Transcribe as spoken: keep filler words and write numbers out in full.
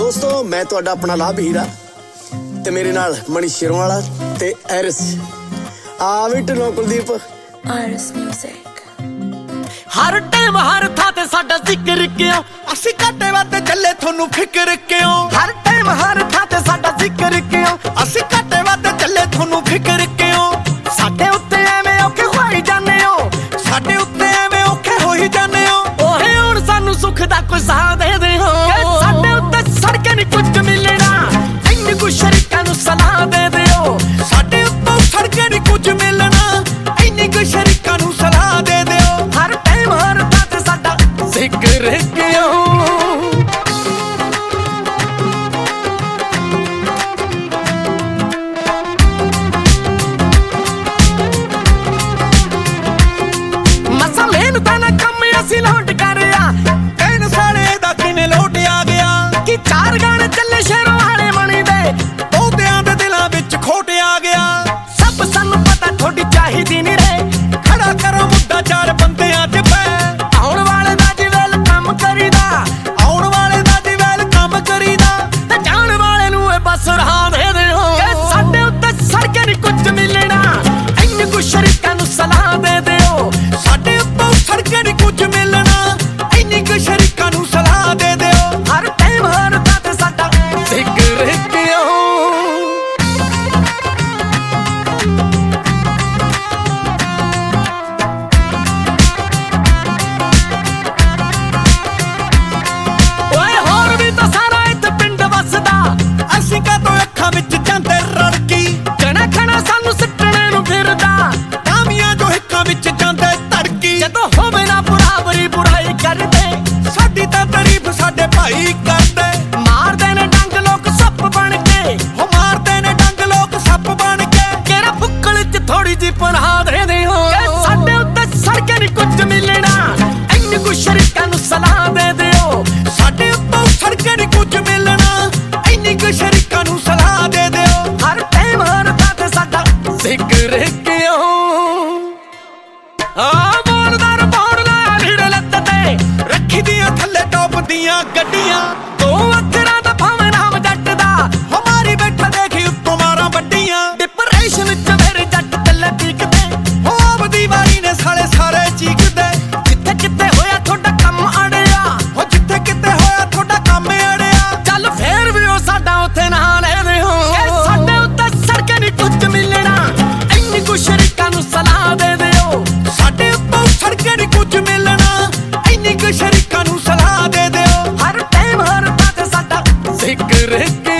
ਦੋਸਤੋ ਮੈਂ ਤੁਹਾਡਾ ਆਪਣਾ ਲਾਭ ਹੀਰਾ ਤੇ ਮੇਰੇ ਨਾਲ ਮਣੀ ਸ਼ਿਰਵਾਲਾ ਤੇ ਐਰਿਸ ਆ ਵੀ ਢਿੱਲੋਂ ਕੁਲਦੀਪ ਆਰਿਸ ਮਿਊਜ਼ਿਕ। ਹਰ ਟਾਈਮ ਹਰ ਥਾਂ ਤੇ ਸਾਡਾ ਜ਼ਿਕਰ ਕਿਉਂ, ਅਸੀਂ ਘਾਟੇ ਵਾਤੇ ਚੱਲੇ ਤੁਹਾਨੂੰ ਫਿਕਰ ਕਿਉਂ। ਹਰ ਟਾਈਮ ਹਰ ਥਾਂ ਤੇ ਸਾਡਾ ਜ਼ਿਕਰ ਕਿਉਂ, ਅਸੀਂ ਘਾਟੇ ਵਾਤੇ ਚੱਲੇ ਤੁਹਾਨੂੰ ਫਿਕਰ ਕਿਉਂ। ਸਾਡੇ ਉੱਤੇ ਐਵੇਂ ਔਖੇ ਹੋਈ ਜਾਂਦੇ ਹੋ, ਸਾਡੇ ਉੱਤੇ ਐਵੇਂ ਔਖੇ ਹੋਈ ਜਾਂਦੇ ਹੋ। ਓਏ ਹੁਣ ਸਾਨੂੰ ਸੁੱਖ ਦਾ ਕੋਈ ਸਾਹ ਦੇ ਦੇ ਹੋ, ਸਾਡੇ ਉੱਤੇ ਸੜਕੇ ਨਹੀਂ ਕੁਝ ਮਿਲਣਾ, ਇੰਨੀ ਕੁ ਸ਼ਰੀਕਾਂ ਨੂੰ ਸਲਾਹ ਦੇ ਦਿਓ। ਸਾਡੇ ਉੱਤੇ ਸੜਕੇ ਨਹੀਂ ਕੁਝ ਮਿਲਣਾ, ਇੰਨੀ ਕੁ ਸ਼ਰੀਕਾਂ ਨੂੰ ਸਲਾਹ ਦੇ ਦਿਓ। ਹਰ ਟਾਈਮ ਹਰ ਥਾਂ ਤੇ ਸਾਡਾ ਜ਼ਿਕਰ ਕਿਉਂ। ਮਸਾਂ ਮਿਹਨਤਾਂ ਨਾਲ ਕੰਮ ਅਸੀਂ ਲੋਟ ਕਰਿਆ, ਕਹਿਣ ਸਾਲੇ ਦਾ ਕਿਵੇਂ ਲੋਟ ਆ ਗਿਆ। ਕਿ ਚਾਰ ਗਾਣੇ ਚੱਲੇ ਸ਼ੇਰੋਂ ਵਾਲੇ ਮਣੀ ਦੇ, ਬਹੁਤਿਆਂ ਦੇ ਦਿਲਾਂ ਵਿੱਚ ਖੋਟ ਆ ਗਿਆ। ਸਭ ਸਾਨੂੰ ਪਤਾ ਥੋੜੀ ਚਾਹੀਦੀ ਨੀ ਰੇ, ਖੜਾ ਕਰੋ ਮੁੱਦਾ ਚਾਰ ਬੰਦਿਆਂ ਚ ਪੈ। ਆਉਣ ਵਾਲੇ ਦਾ ਜਿਵੇਲ ਕੰਮ ਕਰੀਦਾ, ਆਉਣ ਵਾਲੇ ਦਾ ਜਿਵੇਲ ਕੰਮ ਕਰੀਦਾ, ਤੇ ਜਾਣ ਵਾਲੇ ਨੂੰ ਇਹ ਬਸ ਰਾਹ ਦੇ ਦਿਓ। ਸਾਡੇ ਉੱਤੇ ਸੜਕੇ ਨੀ ਕੁਝ ਮਿਲਣਾ, ਇੰਨੀ ਕੁ ਸ਼ਰੀਕਾਂ ਨੂੰ ਸਲਾਹ ਦੇ ਦਿਓ। ਸਾਡੇ ਉੱਤੇ ਸੜਕੇ ਨੀ ਕੁਝ ਮਿਲਣਾ, ਇੰਨੀ ਕੁ ਸ਼ਰੀਕਾਂ ਨੂੰ ਸਲਾਹ ਦੇ ਦਿਓ। ਹਰ ਟਾਈਮ ਹਰ ਥਾਂ ਤੇ ਸਾਡਾ ਜ਼ਿਕਰ ਕਿਉਂ। ਓਏ ਹੋਰ ਵੀ ਤਾਂ ਸਾਰਾ ਇੱਥੇ ਪਿੰਡ ਵਸਦਾ, ਅਸੀਂ ਕਾਹਤੋਂ ਅੱਖਾਂ ਵਿੱਚ ਜਾਂਦੇ ਰੜਕੀ। ਜਣਾ ਖਣਾ ਸਾਨੂੰ ਸਿੱਟਣੇ ਨੂੰ ਫਿਰਦਾ, ਕਾਮੀਆਂ ਜੋ ਹਿੱਕਾਂ ਵਿੱਚ ਜਾਂਦੇ ਧੜਕੀ। ਜਦੋਂ ਹੋਵੇ ਨਾ ਬਰਾਬਰੀ ਬੁਰਾਈ ਕਰਦੇ, ਸਾਡੀ ਤਾਂ ਤਾਰੀਫ ਸਾਡੇ ਭਾਈ ਕਰਦੇ। ਮਾਰਦੇ ਨੇ ਡੰਗ ਲੋਕ ਸੱਪ ਬਣ ਕੇ, ਹੋ ਮਾਰਦੇ ਨੇ ਡੰਗ ਲੋਕ ਸੱਪ ਬਣ ਕੇ। ਕਿਹੜਾ ਬੁੱਕਲ ਚ ਥੋੜੀ ਜੀ ਪਨਾਹ ਦੇ ਦਿਓ, ਸਾਡੇ ਉੱਤੇ ਸੜਕੇ ਨੀ ਕੁਝ ਮਿਲਣਾ, ਇੰਨੀ ਕੁ ਸ਼ਰੀਕਾਂ ਨੂੰ ਸਲਾਹ ਦੇ ਦਿਓ। ਸਾਡੇ ਉੱਤੇ ਸੜਕੇ ਨੀ ਕੁਝ ਮਿਲਣਾ, ਇੰਨੀ ਕੁ ਸ਼ਰੀਕਾਂ ਨੂੰ ਸਲਾਹ ਦੇ ਦਿਓ। ਹਰ ਟਾਈਮ ਹਰ ਥਾਂ ਤੇ ਸਾਡਾ ਜ਼ਿਕਰ ਕਿਉਂ। ਆ ਬੋਲਦਾਰ ਬੋਲਦਾ ਢੀੜ ਲੱਤ ਤੇ, ਰੱਖੀ ਦੀਆਂ ਥੱਲੇ ਟੋਪ ਦੀਆਂ ਗੱਡੀਆਂ। ਦੋ ਅੱਖਰਾਂ ਦਾ ਭਾਵੇਂ ਨਾਮ ਜੱਟ ਦਾ, ਹਮਾਰੀ ਬੈਠਾ ਦੇਖੀ ਉੱਤੋਂ ਮਾਰਾਂ ਵੱਡੀਆਂ। ਡਿਪਰੈਸ਼ਨ ਚ ਮੇਰੇ ਜੱਟ ਚੱਲੇ ਪੀਕਦੇ, ਹੋ ਆਪਦੀ ਵਾਰੀ ਨੇ ਸਾਲੇ ਸਾਰੇ ਚੀਕਦੇ। ਜਿੱਥੇ ਕਿਤੇ ਹੋਇਆ ਤੁਹਾਡਾ ਕੰਮ ਅੜਿਆ, ਹੋ ਜਿੱਥੇ ਕਿਤੇ ਹੋਇਆ ਤੁਹਾਡਾ ਕੰਮ ਅੜਿਆ। ਚੱਲ ਫੇਰ ਵੀ ਉਹ ਸਾਡਾ ਉੱਥੇ ਨਾ ਲੈ ਦਿਓ। ਸਾਡੇ ਉੱਤੇ ਸੜਕੇ ਨੀ ਕੁਝ ਮਿਲਣਾ, ਇੰਨੀ ਕੁ ਸ਼ਰੀਕਾਂ ਨੂੰ ਸਲਾਹ ਦੇ ਦਿਓ। ਸਾਡੇ ਉੱਤੇ ਸੜਕੇ ਨੀ ਕੁਝ ਮਿਲਣਾ, ਇੰਨੀ ਕੁ ਸ਼ਰੀਕਾਂ ਨੂੰ ਸਲਾਹ ਦੇ ਦਿਓ। ਹਰ ਟਾਈਮ ਹਰ ਥਾਂ ਤੇ ਸਾਡਾ ਜ਼ਿਕਰ